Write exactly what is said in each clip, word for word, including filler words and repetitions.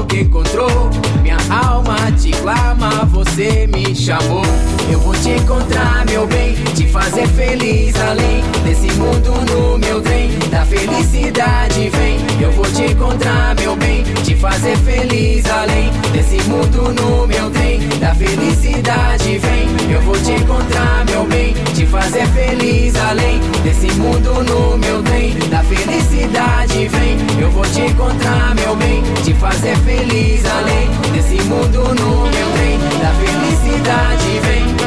que encontrou. Minha alma te clama, você me chamou. Eu vou te encontrar, meu bem, te fazer feliz além desse mundo no meu trem. Da felicidade vem. Eu vou te encontrar, meu bem, te fazer feliz além desse mundo no meu trem. Da felicidade vem. Eu vou te encontrar, meu bem, te fazer feliz além desse mundo no meu trem. Da felicidade vem. Eu vou te encontrar, meu bem, te fazer feliz além desse mundo no meu trem. Da felicidade vem.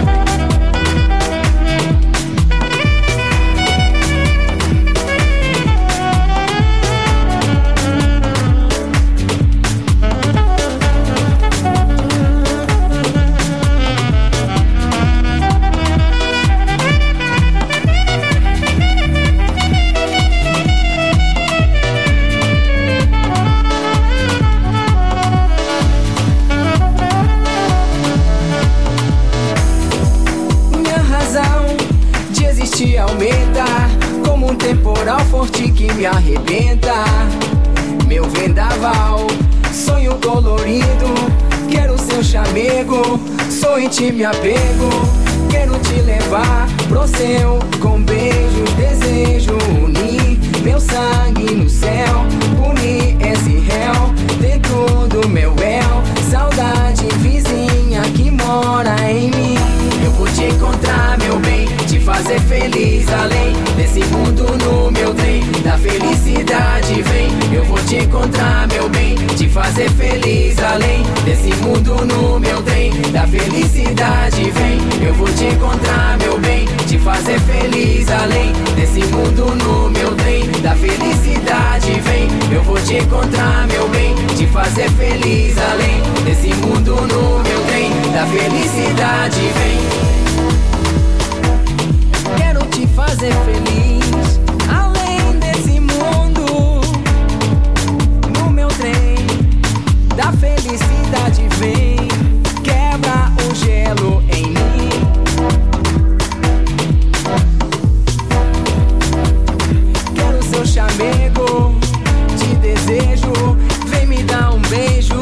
Aumenta como um temporal forte que me arrebenta. Meu vendaval, sonho colorido, quero seu chamego, sou em ti me apego. Quero te levar pro céu com beijos, desejo unir meu sangue no céu, punir esse réu dentro do meu véu. Saudade vizinha que mora em mim. Eu vou te encontrar, meu bem, te fazer feliz além desse mundo no meu trem. Da felicidade vem. Eu vou te encontrar, meu bem, te fazer feliz além desse mundo no meu trem. Da felicidade vem. Eu vou te encontrar, meu bem, te fazer feliz além desse mundo no meu trem. Da felicidade vem. Eu vou te encontrar, meu bem, te fazer feliz além desse mundo no meu trem. Da felicidade vem. Quero te fazer feliz além desse mundo no meu trem. Da felicidade vem. Quebra o gelo em mim. Quero seu chamego, te desejo. Vem me dar um beijo.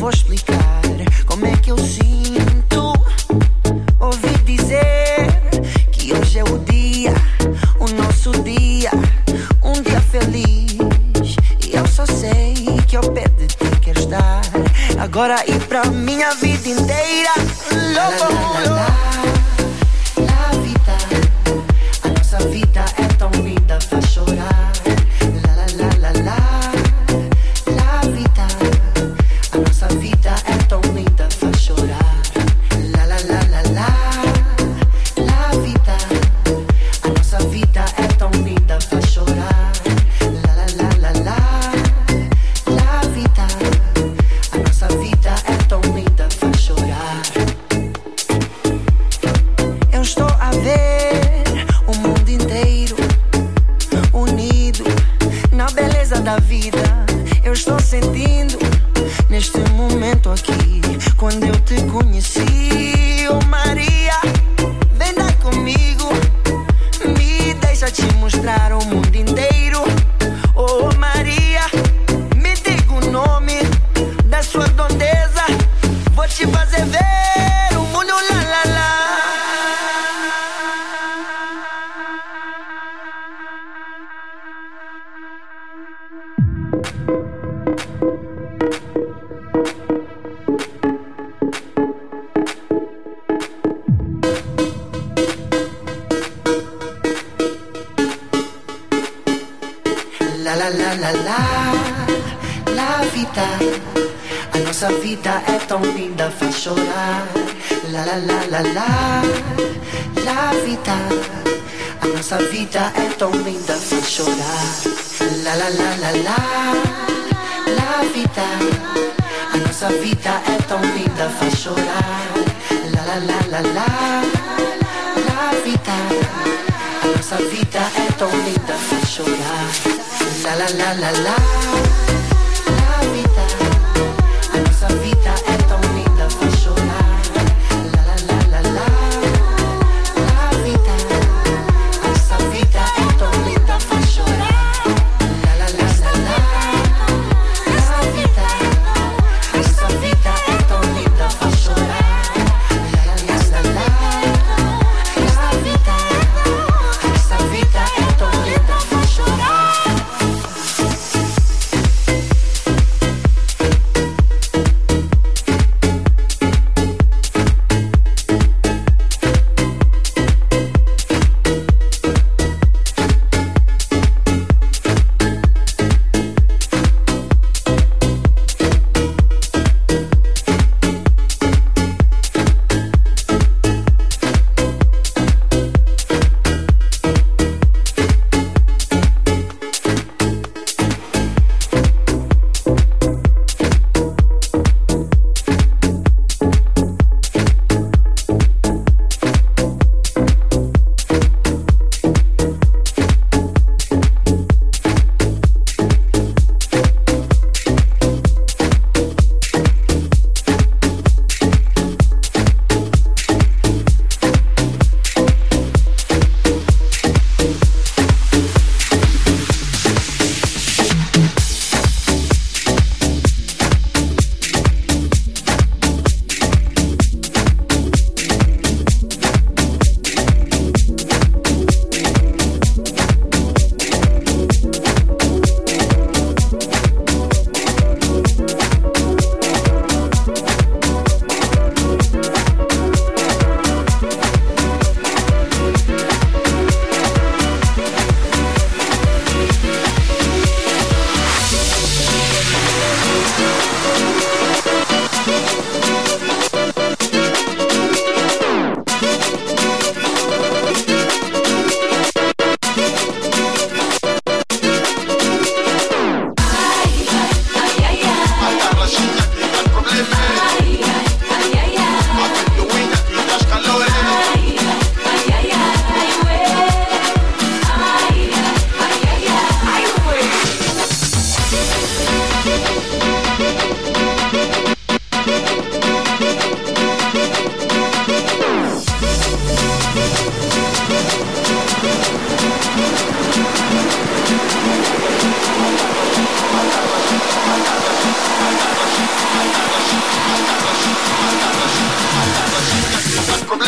vou explicar como é que eu sinto. Ouvi dizer que hoje é o dia, o nosso dia, um dia feliz. E eu só sei que ao pé de ti quero estar agora e pra minha vida inteira. Lobo, la vida, a nossa vida é tão linda, faz chorar. La la la la la, la vida, a nossa vida é tão linda, faz chorar. La la la la la, la vida, a nossa vida é tão linda, faz chorar. La la la la la, la vida, a nossa vida é tão linda, faz chorar. Eu estou a ver o mundo inteiro unido na beleza da vida. Eu estou sentindo neste momento aqui, quando eu te conheci. Oh Maria, vem dar comigo, me deixa te mostrar o mundo inteiro. Oh Maria, me diga o nome da sua dondeza, vou te fazer ver o mundo, la la la. La la la la la, la vida, a nossa vida é tão linda, faz chorar. La la la la la, la vida, a nossa vida é tão linda, faz chorar. La la la la la, la vida, a nossa vida é tão linda, faz chorar. La la la la la, la vida, a nossa vida é tão linda, faz chorar. La la la la la, la vida, a nossa vida é tão linda, faz chorar. La la la la la, la vida, a nossa vida é tão linda, faz chorar. La la la la la, la vida, a nossa vida é tão linda, faz chorar. La la la la la, la vida, a nossa vida é tão linda, faz chorar.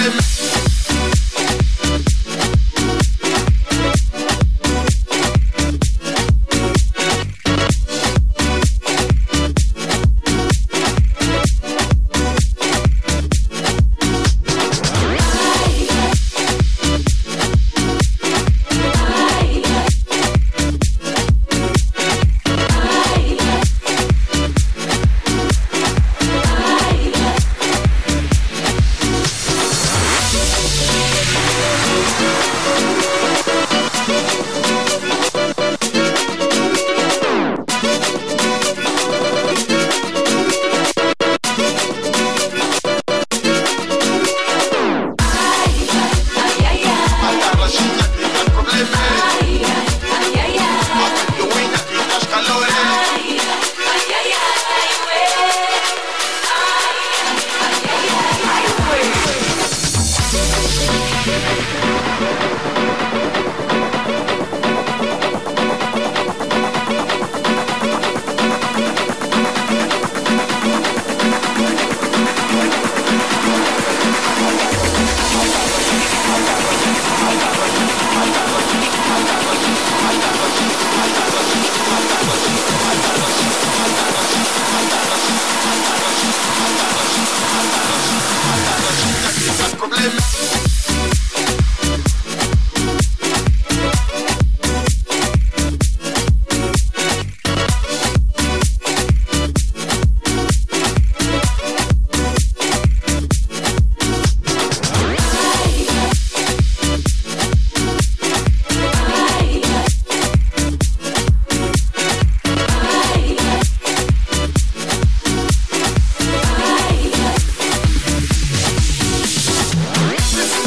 This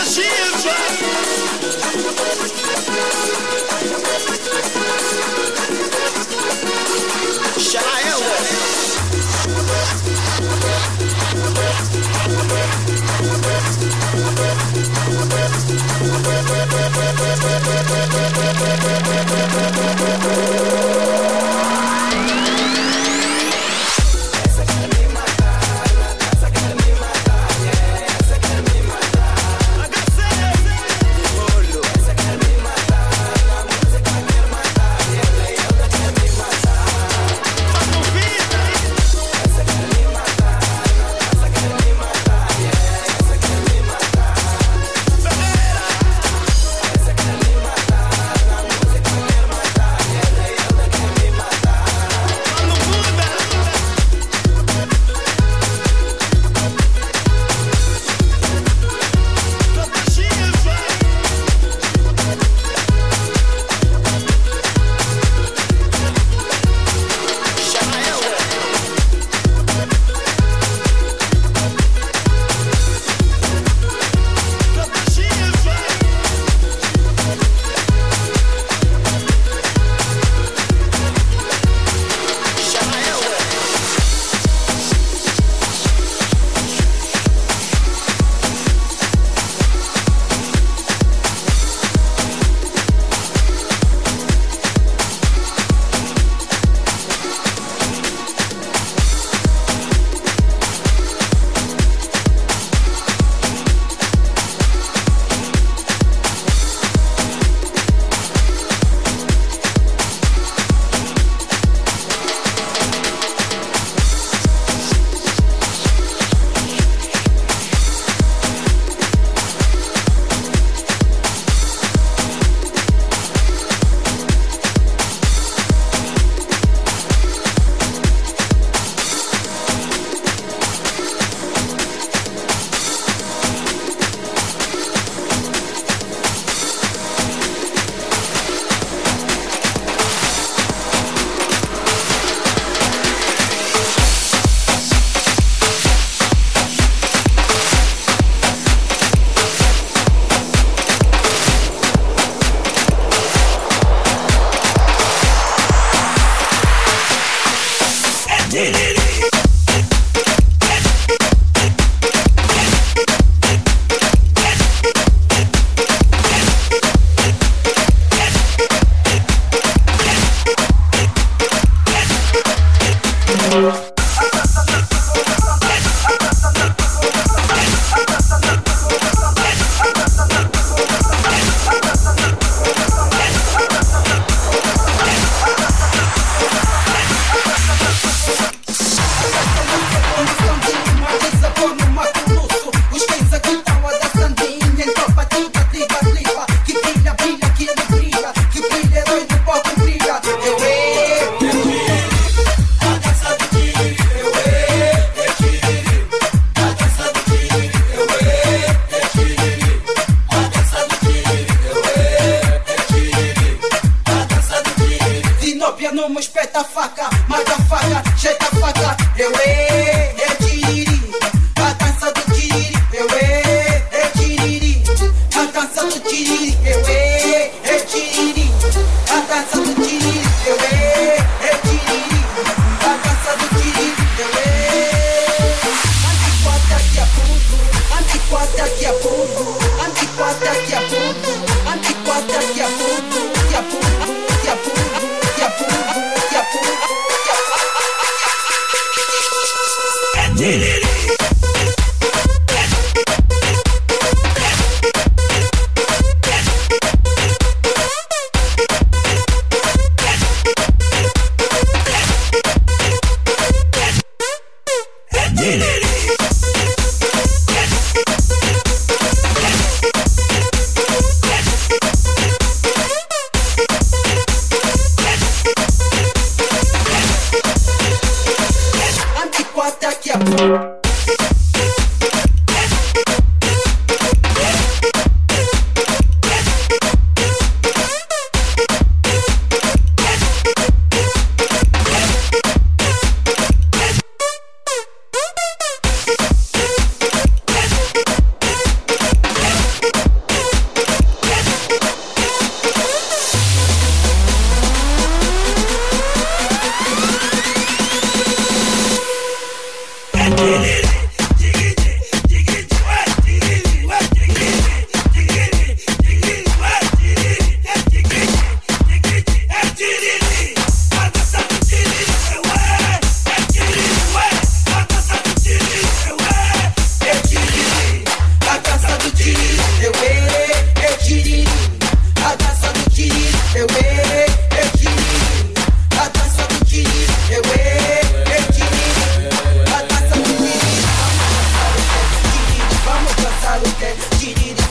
Essa quer me matar, yeah. Essa quer me matar.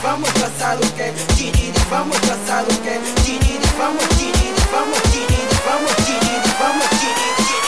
vamos dançar o quê? Tiriri, vamos dançar o quê? Tiriri, vamos, tiriri, vamos, tiriri, vamos, tiriri, vamos, tiriri.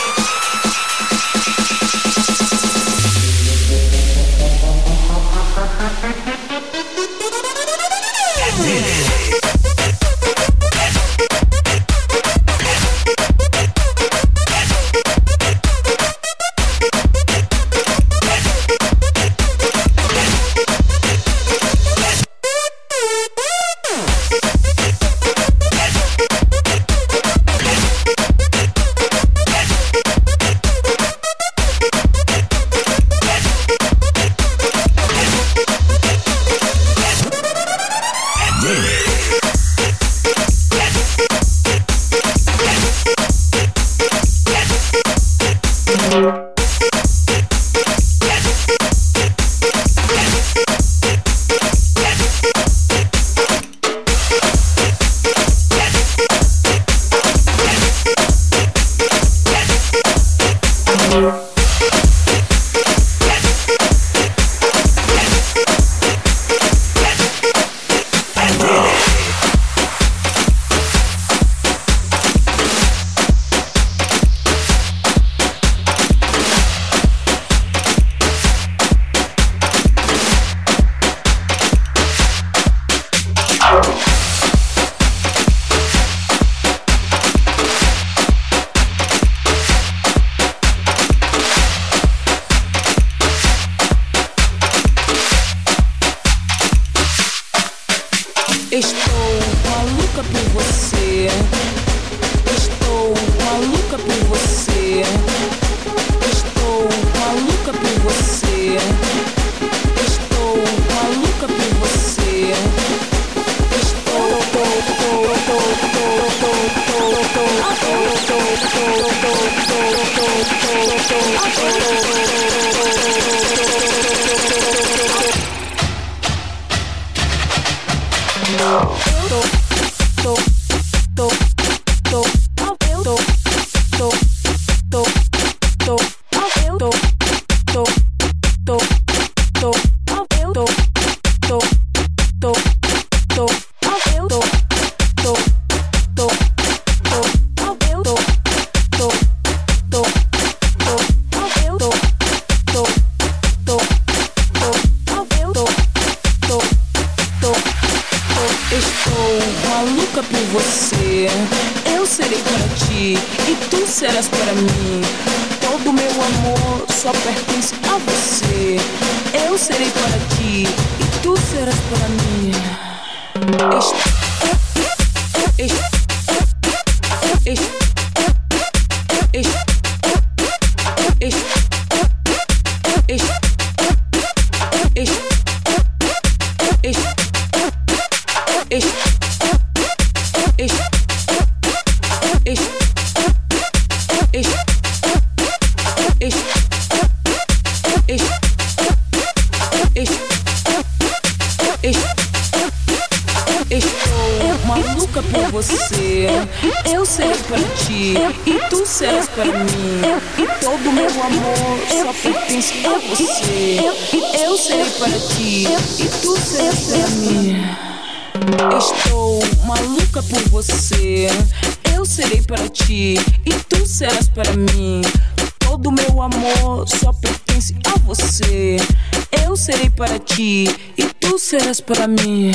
Para mim,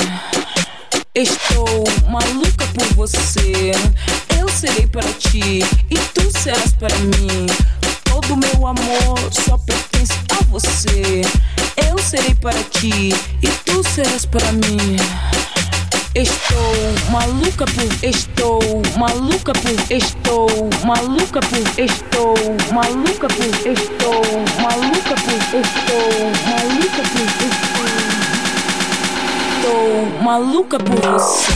estou maluca por você. Eu serei para ti e tu serás para mim. Todo meu amor só pertence a você. Eu serei para ti e tu serás para mim. Estou maluca por, estou maluca por, estou maluca por, estou maluca por, estou maluca por, estou maluca por, estou Estou maluca por você.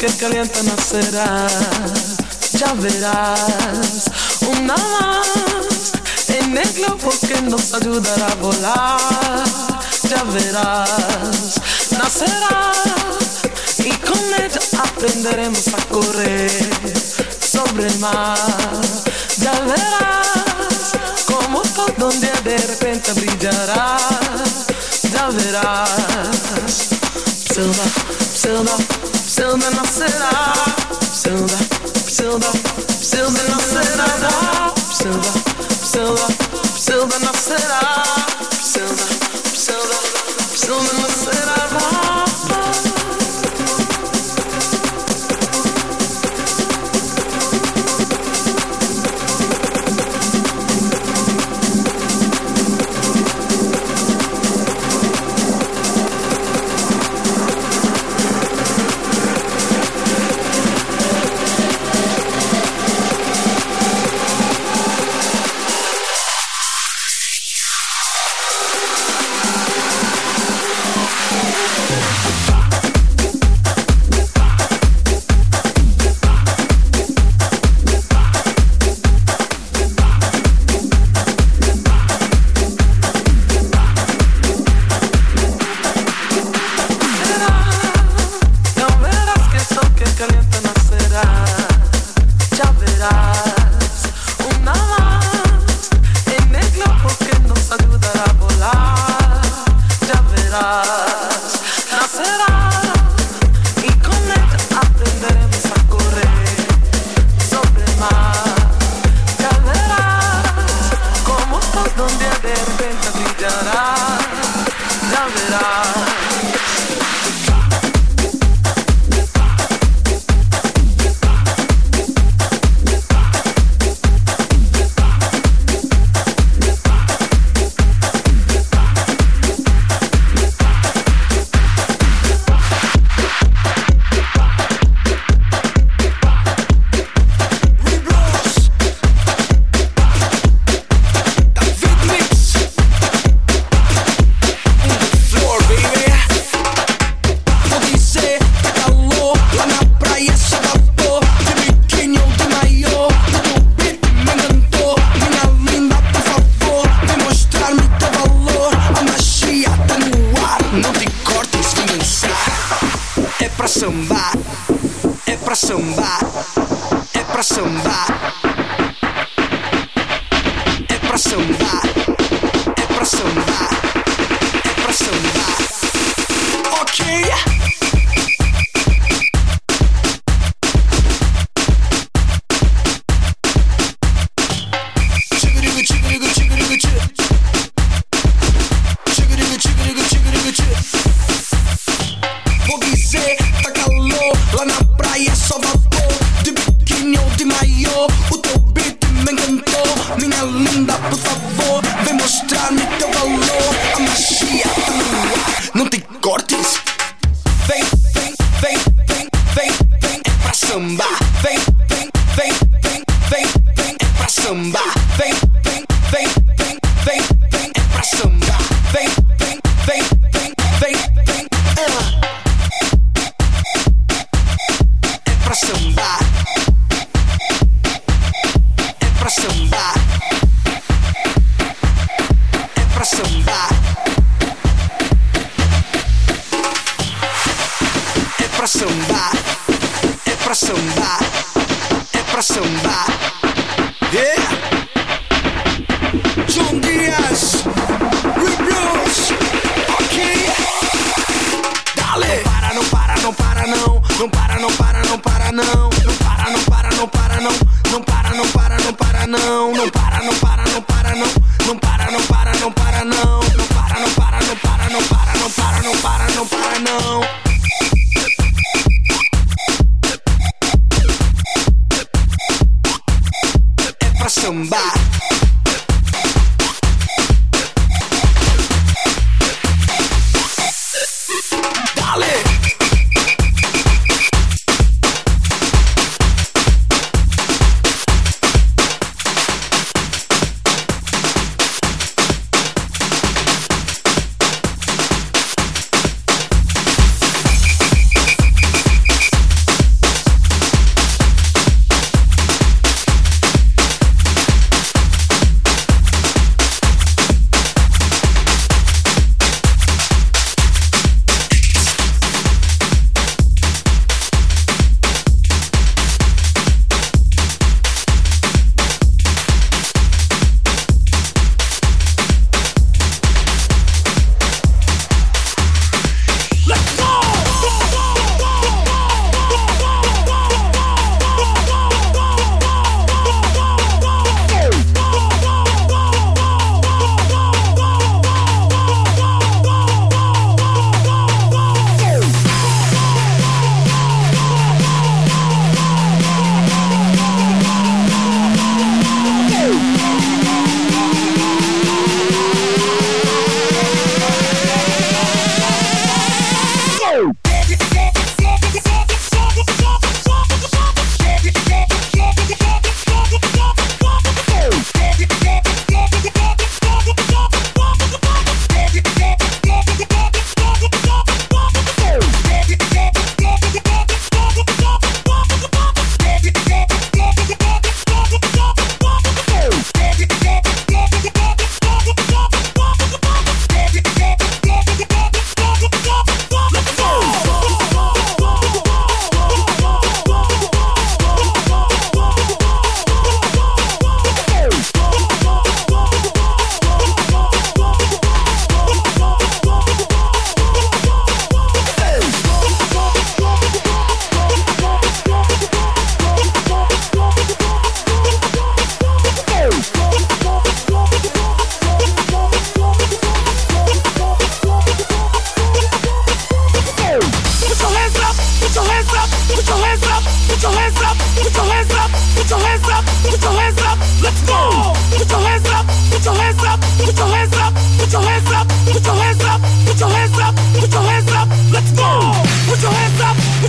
que calienta nacerá, ya verás, una más en el globo que nos ayudará a volar, ya verás, nacerá y con ella aprenderemos a correr sobre el mar, ya verás como todo un día de repente brillará, ya verás. Psilda, psilda, psilda nacerá, psilda, psilda, psilda nacerá, psilda, psilda, psilda nacerá, psilda, psilda, psilda nacerá.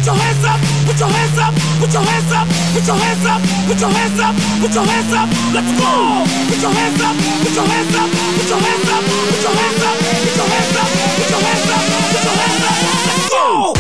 put your hands up, put your hands up, put your hands up, put your hands up, put your hands up, put your hands up, let's go! Put your hands up, put your hands up, put your hands up, put your hands up, put your hands up, put your hands up, put your hands up, let's go!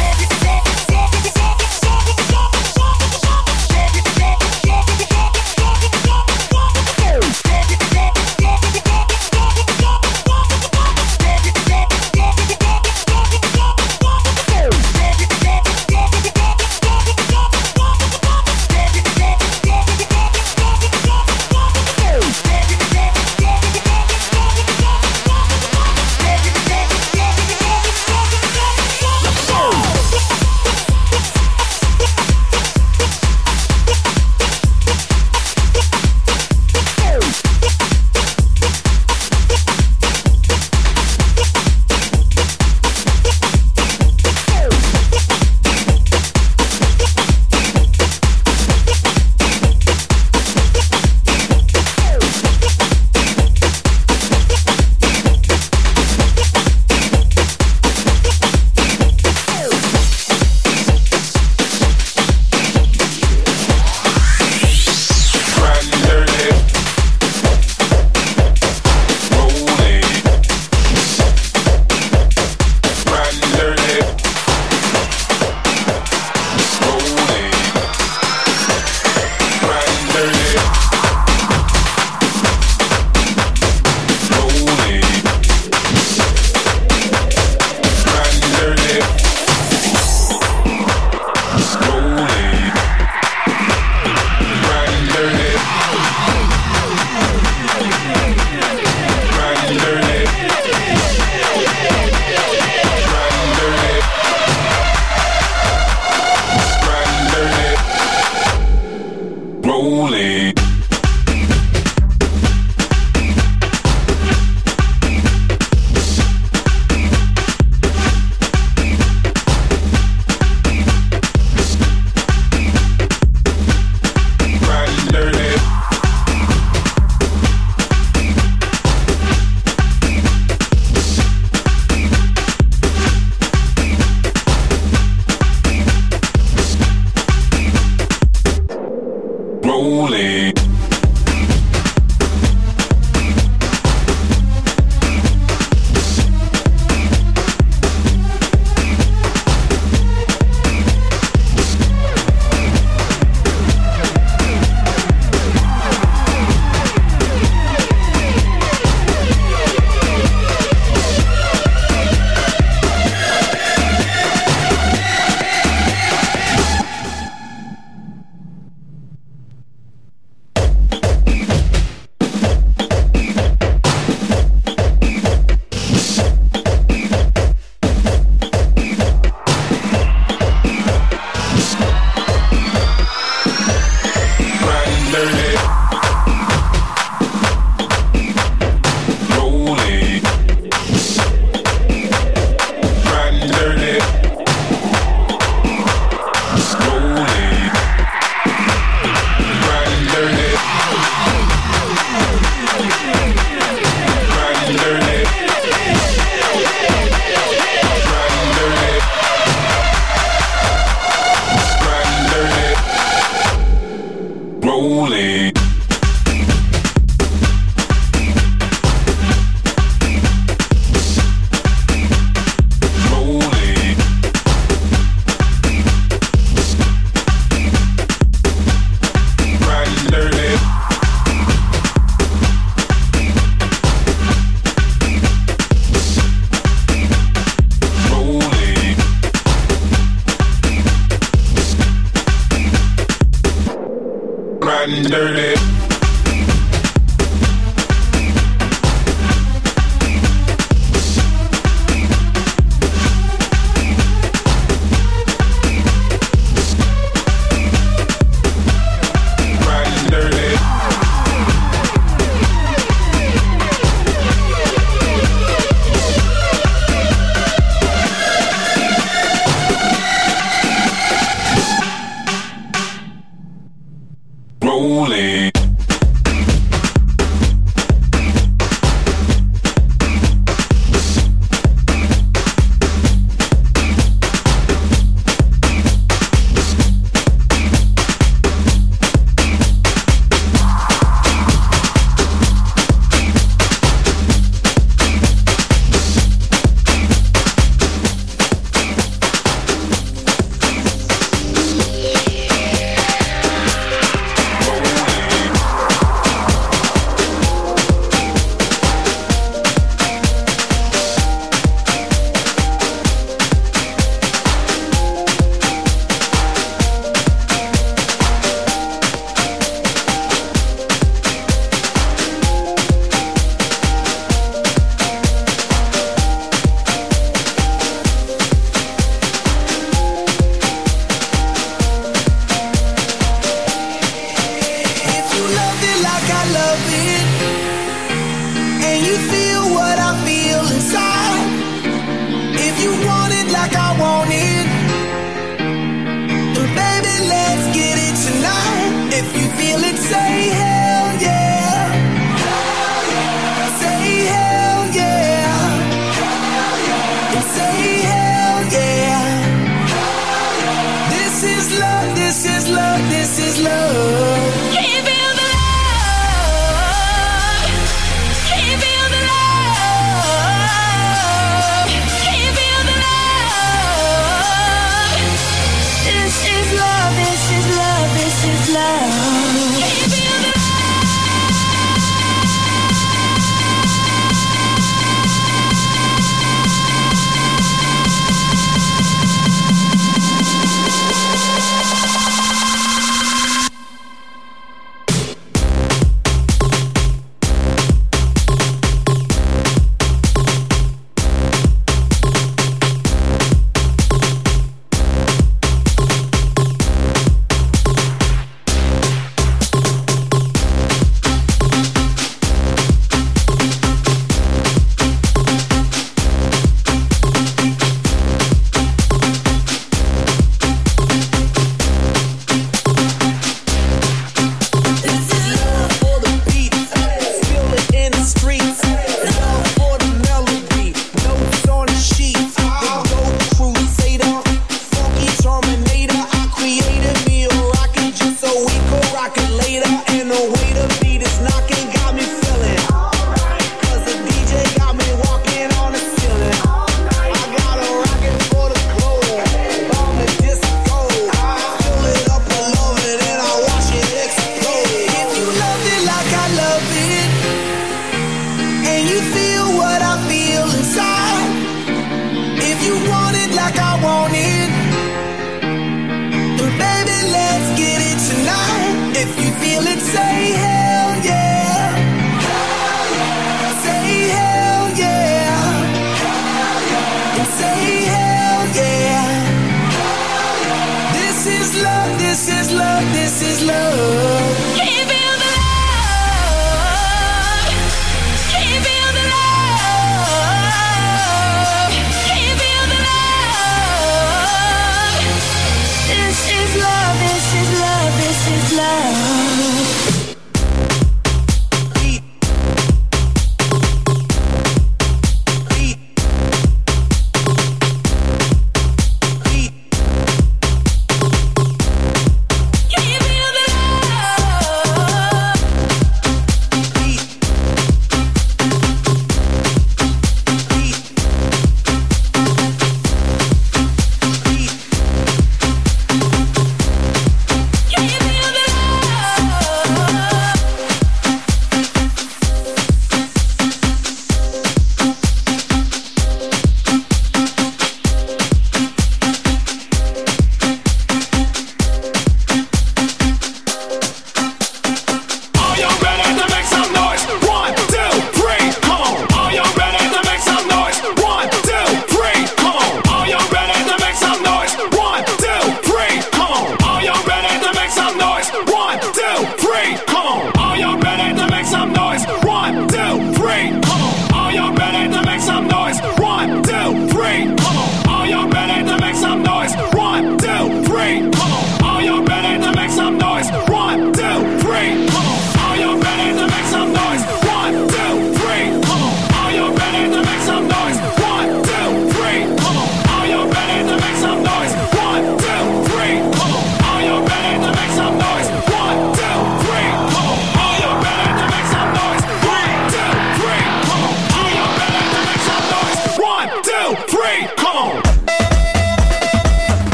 Dirty.